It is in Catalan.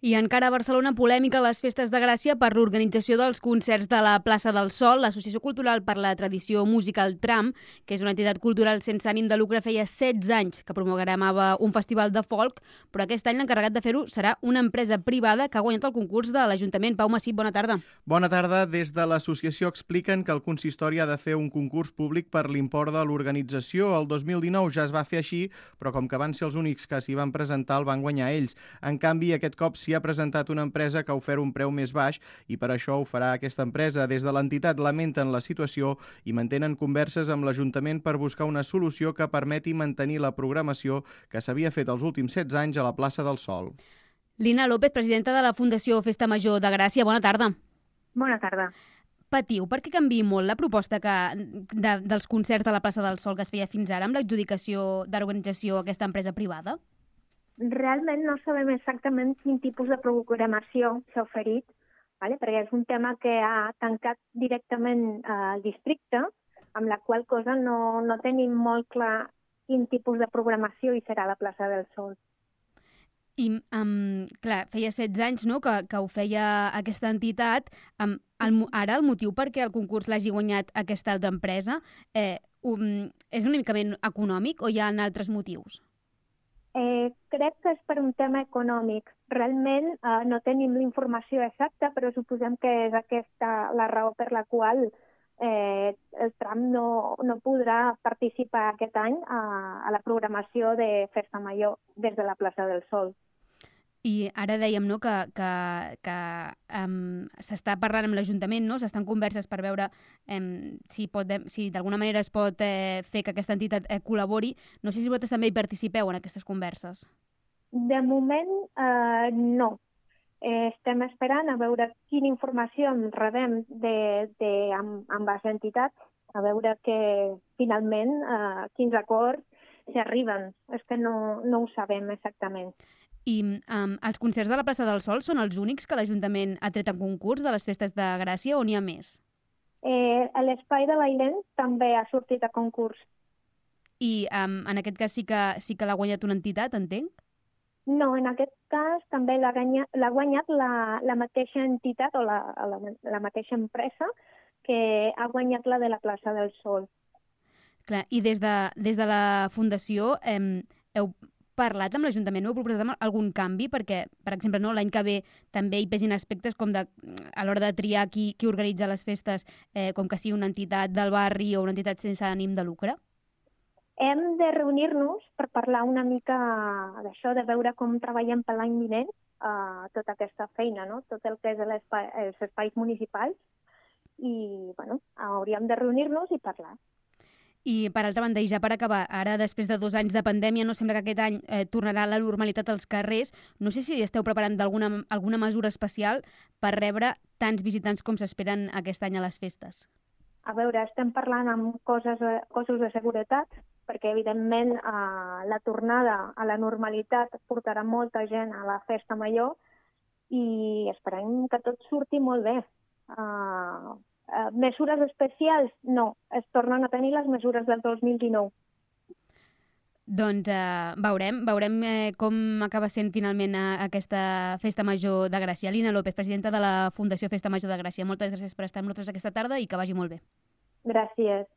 I encara a Barcelona, polèmica a les festes de Gràcia per l'organització dels concerts de la plaça del Sol. L'Associació Cultural per la Tradició Musical Tram, que és una entitat cultural sense ànim de lucre, feia 16 anys que programava un festival de folk, però aquest any l'encarregat de fer-ho serà una empresa privada que ha guanyat el concurs de l'Ajuntament. Pau Massip, bona tarda. Bona tarda. Des de l'associació expliquen que el consistori ha de fer un concurs públic per l'import de l'organització. El 2019 ja es va fer així, però com que van ser els únics que s'hi van presentar, el van guanyar ells. En canvi, aquest cop s'hi ha presentat una empresa que ha ofert un preu més baix i per això ho farà aquesta empresa. Des de l'entitat lamenten la situació i mantenen converses amb l'Ajuntament per buscar una solució que permeti mantenir la programació que s'havia fet els últims 16 anys a la plaça del Sol. Lina López, presidenta de la Fundació Festa Major de Gràcia. Bona tarda. Bona tarda. Patiu perquè canviï molt la proposta dels concerts de la plaça del Sol que es feia fins ara amb l'adjudicació d'organització a aquesta empresa privada? Realment no sabem exactament quin tipus de programació s'ha oferit, perquè és un tema que ha tancat directament el districte, amb la qual cosa no tenim molt clar quin tipus de programació hi serà a la plaça del Sol. I, clar, feia 16 anys que ho feia aquesta entitat. Ara el motiu perquè el concurs l'hagi guanyat aquesta altra empresa és únicament econòmic o hi ha altres motius? Crec que és per un tema econòmic. Realment no tenim la informació exacta, però suposem que és aquesta la raó per la qual el tram no podrà participar aquest any a la programació de Festa Major des de la plaça del Sol. I ara dèiem que s'està parlant amb l'Ajuntament, no? S'estan converses per veure si d'alguna manera es pot fer que aquesta entitat col·labori. No sé si vosaltres també hi participeu en aquestes converses. De moment, no. Estem esperant a veure quina informació en rebem amb les entitats, a veure finalment quins acords s'hi arriben. És que no ho sabem exactament. I els concerts de la plaça del Sol són els únics que l'Ajuntament ha tret en concurs de les festes de Gràcia o n'hi ha més? L'Espai de l'Ailent també ha sortit a concurs. I en aquest cas sí que l'ha guanyat una entitat, entenc? No, en aquest cas també l'ha guanyat la mateixa entitat o la mateixa empresa que ha guanyat la de la plaça del Sol. Clar, i des de la Fundació heu parlat amb l'Ajuntament, heu proposat algun canvi perquè, per exemple, l'any que ve també hi pesin aspectes com a l'hora de triar qui organitza les festes, com que sigui una entitat del barri o una entitat sense ànim de lucre? Hem de reunir-nos per parlar una mica d'això, de veure com treballem per l'any vinent tota aquesta feina, no? Tot el que és els espais municipals i, hauríem de reunir-nos i parlar. I, per altra banda, i ja per acabar, ara, després de 2 anys de pandèmia, no sembla que aquest any tornarà la normalitat als carrers. No sé si esteu preparant alguna mesura especial per rebre tants visitants com s'esperen aquest any a les festes. A veure, estem parlant amb cossos de seguretat, perquè, evidentment, la tornada a la normalitat portarà molta gent a la Festa Major i esperem que tot surti molt bé. Mesures especials? No. Es tornen a tenir les mesures del 2019. Doncs veurem com acaba sent finalment aquesta Festa Major de Gràcia. Lina López, presidenta de la Fundació Festa Major de Gràcia. Moltes gràcies per estar amb nosaltres aquesta tarda i que vagi molt bé. Gràcies.